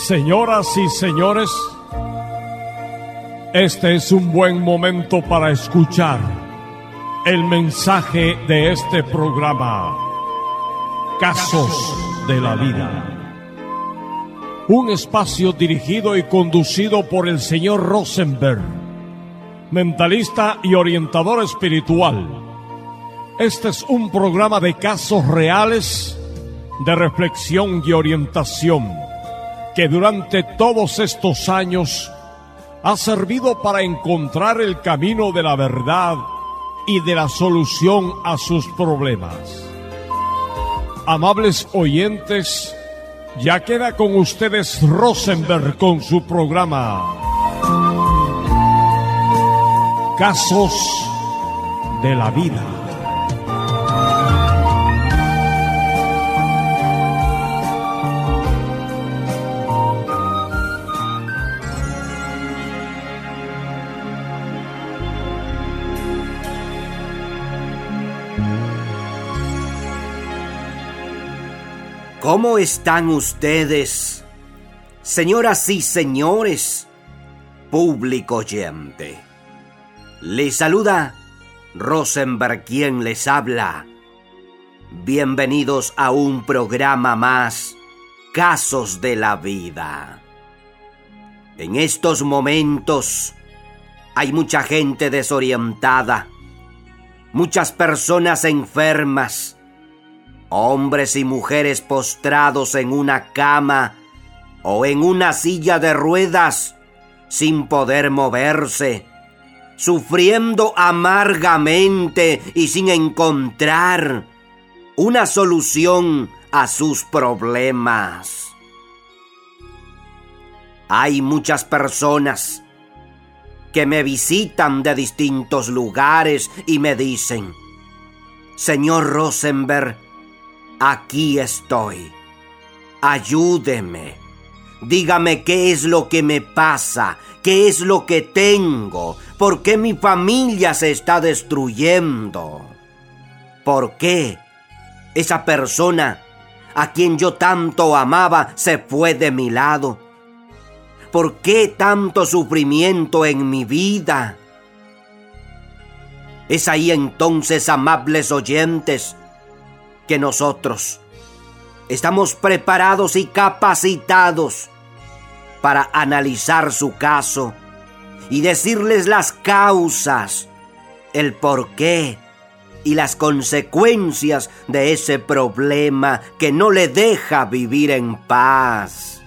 Señoras y señores, este es un buen momento para escuchar el mensaje de este programa, Casos de la Vida. Un espacio dirigido y conducido por el señor Rosenberg, mentalista y orientador espiritual. Este es un programa de casos reales, de reflexión y orientación, que durante todos estos años ha servido para encontrar el camino de la verdad y de la solución a sus problemas. Amables oyentes, ya queda con ustedes Rosenberg con su programa Casos de la Vida. ¿Cómo están ustedes, señoras y señores, público oyente? Les saluda Rosenberg, quien les habla. Bienvenidos a un programa más, Casos de la Vida. En estos momentos hay mucha gente desorientada, muchas personas enfermas, hombres y mujeres postrados en una cama o en una silla de ruedas sin poder moverse, sufriendo amargamente y sin encontrar una solución a sus problemas. Hay muchas personas que me visitan de distintos lugares y me dicen: Señor Rosenberg, aquí estoy. Ayúdeme. Dígame qué es lo que me pasa, qué es lo que tengo, por qué mi familia se está destruyendo, por qué esa persona a quien yo tanto amaba se fue de mi lado, por qué tanto sufrimiento en mi vida. Es ahí entonces, amables oyentes, que nosotros estamos preparados y capacitados para analizar su caso y decirles las causas, el porqué y las consecuencias de ese problema que no le deja vivir en paz.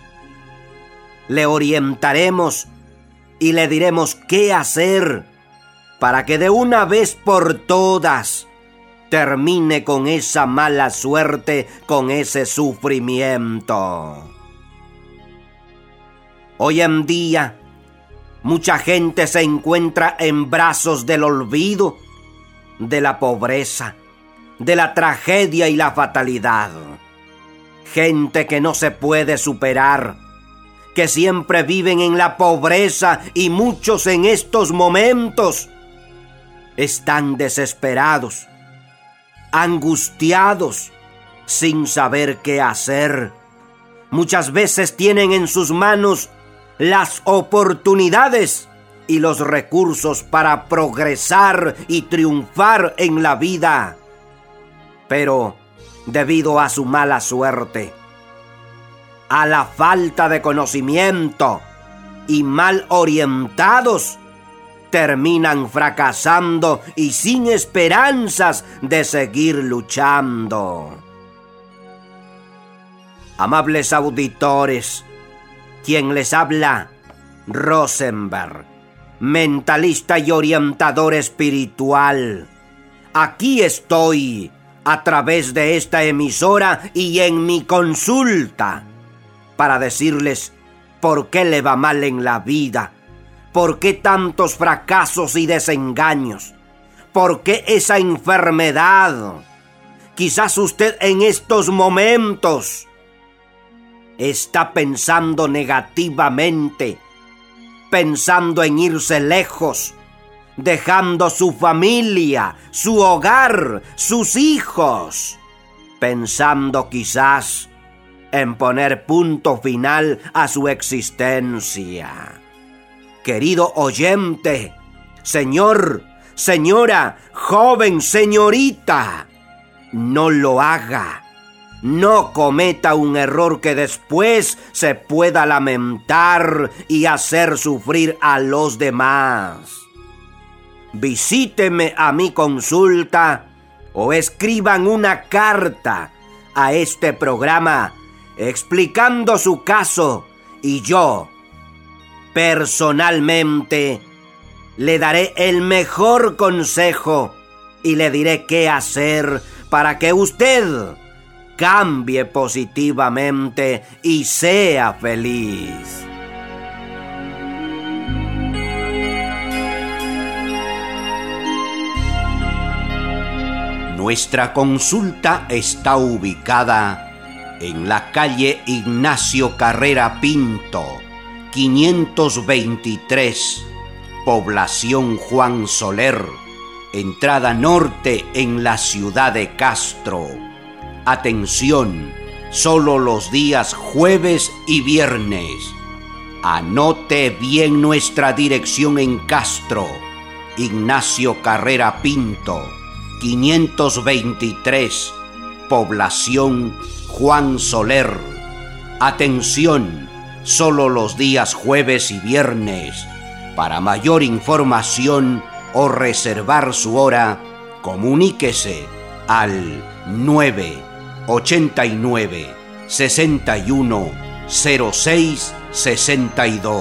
Le orientaremos y le diremos qué hacer para que de una vez por todas termine con esa mala suerte, con ese sufrimiento. Hoy en día, mucha gente se encuentra en brazos del olvido, de la pobreza, de la tragedia y la fatalidad. Gente que no se puede superar, que siempre viven en la pobreza, y muchos en estos momentos están desesperados, angustiados, sin saber qué hacer. Muchas veces tienen en sus manos las oportunidades y los recursos para progresar y triunfar en la vida, pero debido a su mala suerte, a la falta de conocimiento y mal orientados, terminan fracasando y sin esperanzas de seguir luchando. Amables auditores, quien les habla, Rosenberg, mentalista y orientador espiritual. Aquí estoy a través de esta emisora y en mi consulta para decirles por qué le va mal en la vida. ¿Por qué tantos fracasos y desengaños? ¿Por qué esa enfermedad? Quizás usted en estos momentos está pensando negativamente, pensando en irse lejos, dejando su familia, su hogar, sus hijos, pensando quizás en poner punto final a su existencia. Querido oyente, señor, señora, joven, señorita, no lo haga. No cometa un error que después se pueda lamentar y hacer sufrir a los demás. Visíteme a mi consulta o escriban una carta a este programa explicando su caso y yo, personalmente, le daré el mejor consejo y le diré qué hacer para que usted cambie positivamente y sea feliz. Nuestra consulta está ubicada en la calle Ignacio Carrera Pinto, 523, población Juan Soler, entrada norte en la ciudad de Castro. Atención, solo los días jueves y viernes. Anote bien nuestra dirección en Castro, Ignacio Carrera Pinto, 523, población Juan Soler. Atención, solo los días jueves y viernes. Para mayor información o reservar su hora, comuníquese al 989 61 06 62.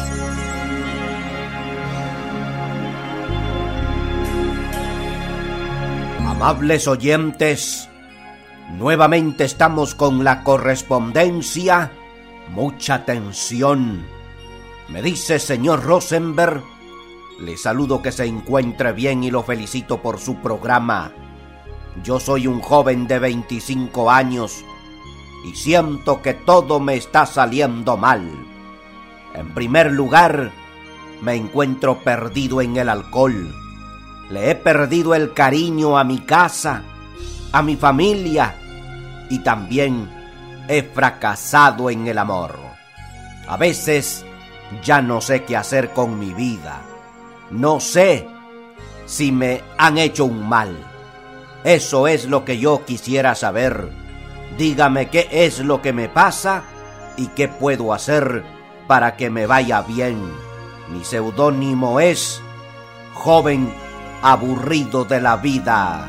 Amables oyentes, nuevamente estamos con la correspondencia. Mucha atención. Me dice señor Rosenberg, le saludo, que se encuentre bien y lo felicito por su programa. Yo soy un joven de 25 años y siento que todo me está saliendo mal. En primer lugar, me encuentro perdido en el alcohol. Le he perdido el cariño a mi casa, a mi familia, y también he fracasado en el amor. A veces ya no sé qué hacer con mi vida. No sé si me han hecho un mal. Eso es lo que yo quisiera saber. Dígame qué es lo que me pasa y qué puedo hacer para que me vaya bien. Mi seudónimo es Joven Aburrido de la Vida.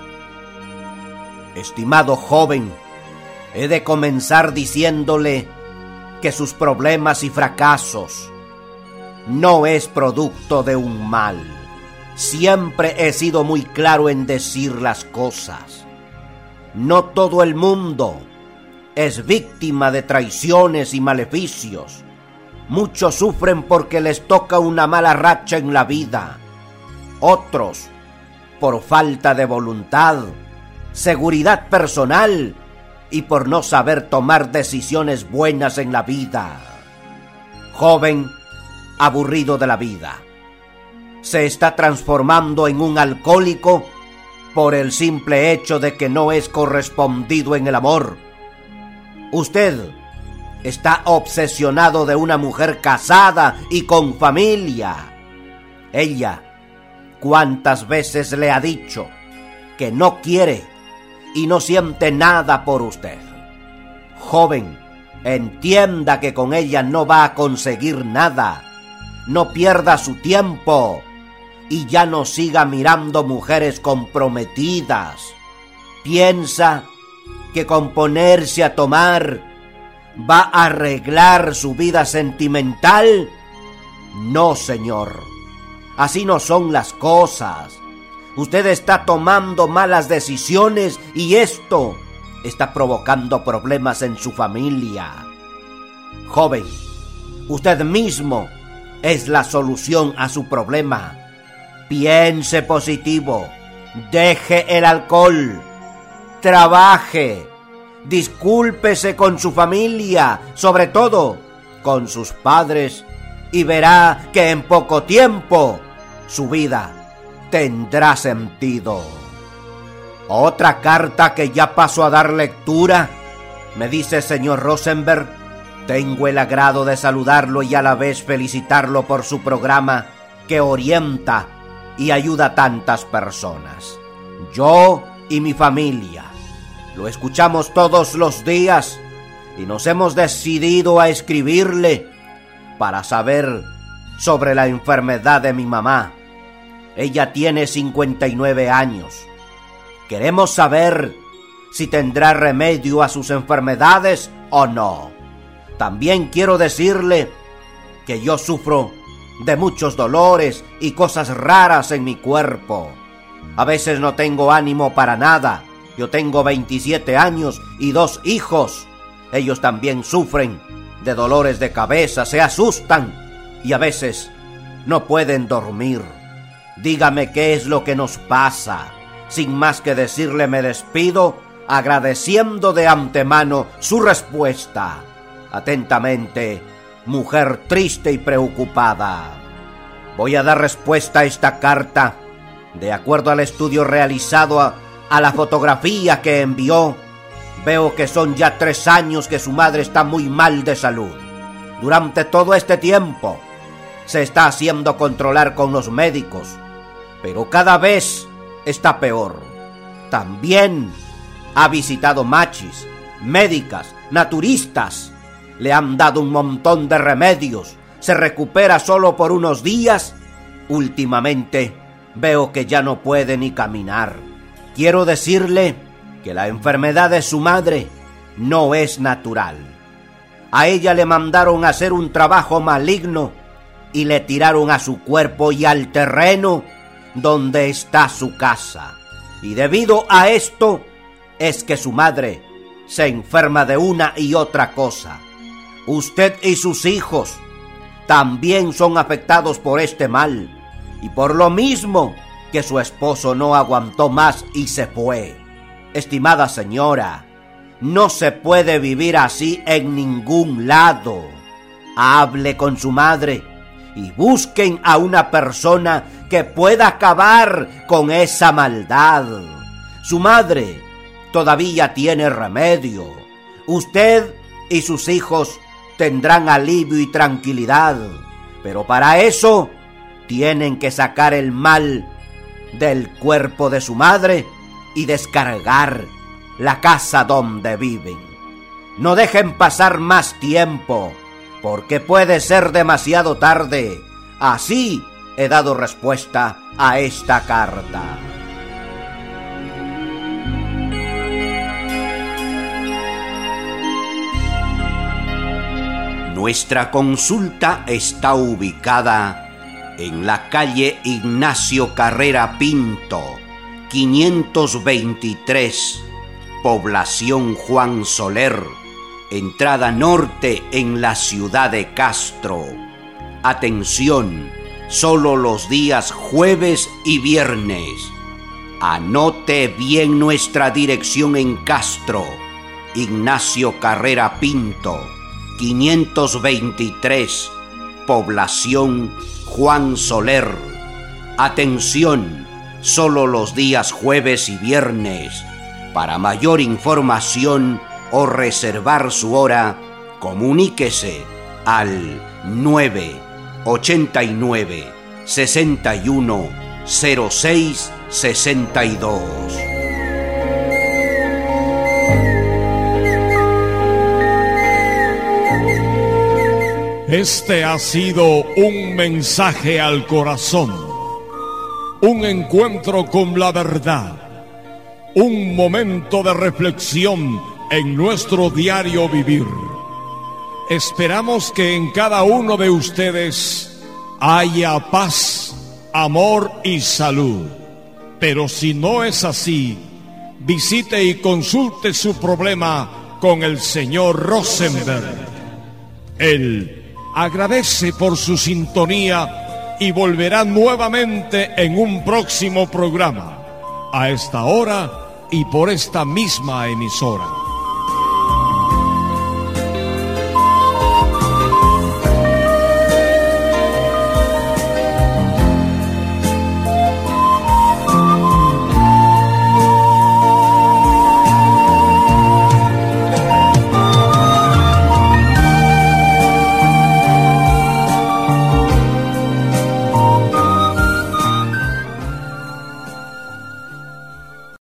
Estimado joven, he de comenzar diciéndole que sus problemas y fracasos no es producto de un mal. Siempre he sido muy claro en decir las cosas. No todo el mundo es víctima de traiciones y maleficios. Muchos sufren porque les toca una mala racha en la vida. Otros por falta de voluntad, seguridad personal y por no saber tomar decisiones buenas en la vida. Joven aburrido de la vida, se está transformando en un alcohólico por el simple hecho de que no es correspondido en el amor. Usted está obsesionado de una mujer casada y con familia. Ella, ¿cuántas veces le ha dicho que no quiere y no siente nada por usted? Joven, entienda que con ella no va a conseguir nada. No pierda su tiempo y ya no siga mirando mujeres comprometidas. ¿Piensa que con ponerse a tomar va a arreglar su vida sentimental? No, señor. Así no son las cosas. Usted está tomando malas decisiones y esto está provocando problemas en su familia. Joven, usted mismo es la solución a su problema. Piense positivo, deje el alcohol, trabaje, discúlpese con su familia, sobre todo con sus padres, y verá que en poco tiempo su vida tendrá sentido. Otra carta que ya paso a dar lectura Me dice, señor Rosenberg, tengo el agrado de saludarlo y a la vez felicitarlo por su programa que orienta y ayuda a tantas personas. Yo y mi familia lo escuchamos todos los días y nos hemos decidido a escribirle para saber sobre la enfermedad de mi mamá. Ella tiene 59 años. Queremos saber si tendrá remedio a sus enfermedades o no. También quiero decirle que yo sufro de muchos dolores y cosas raras en mi cuerpo. A veces no tengo ánimo para nada. Yo tengo 27 años y 2 hijos. Ellos también sufren de dolores de cabeza, se asustan y a veces no pueden dormir. Dígame qué es lo que nos pasa. Sin más que decirle, me despido, agradeciendo de antemano su respuesta. Atentamente, mujer triste y preocupada. Voy a dar respuesta a esta carta de acuerdo al estudio realizado a la fotografía que envió. Veo que son ya 3 años que su madre está muy mal de salud. Durante todo este tiempo se está haciendo controlar con los médicos, pero cada vez está peor. También ha visitado machis, médicas, naturistas. Le han dado un montón de remedios. Se recupera solo por unos días. Últimamente veo que ya no puede ni caminar. Quiero decirle que la enfermedad de su madre no es natural. A ella le mandaron a hacer un trabajo maligno y le tiraron a su cuerpo y al terreno donde está su casa. Y debido a esto es que su madre se enferma de una y otra cosa. Usted y sus hijos también son afectados por este mal, y por lo mismo que su esposo no aguantó más y se fue. Estimada señora, no se puede vivir así en ningún lado. Hable con su madre y busquen a una persona que pueda acabar con esa maldad. Su madre todavía tiene remedio. Usted y sus hijos tendrán alivio y tranquilidad, pero para eso tienen que sacar el mal del cuerpo de su madre y descargar la casa donde viven. No dejen pasar más tiempo, porque puede ser demasiado tarde. Así he dado respuesta a esta carta. Nuestra consulta está ubicada en la calle Ignacio Carrera Pinto, 523, población Juan Soler, entrada norte en la ciudad de Castro. Atención, solo los días jueves y viernes. Anote bien nuestra dirección en Castro, Ignacio Carrera Pinto, 523, población Juan Soler. Atención, solo los días jueves y viernes. Para mayor información o reservar su hora, comuníquese al 989 61 06 62. Este ha sido un mensaje al corazón, un encuentro con la verdad, un momento de reflexión en nuestro diario vivir. Esperamos que en cada uno de ustedes haya paz, amor y salud. Pero si no es así, visite y consulte su problema con el señor Rosenberg. Él agradece por su sintonía y volverá nuevamente en un próximo programa, a esta hora y por esta misma emisora.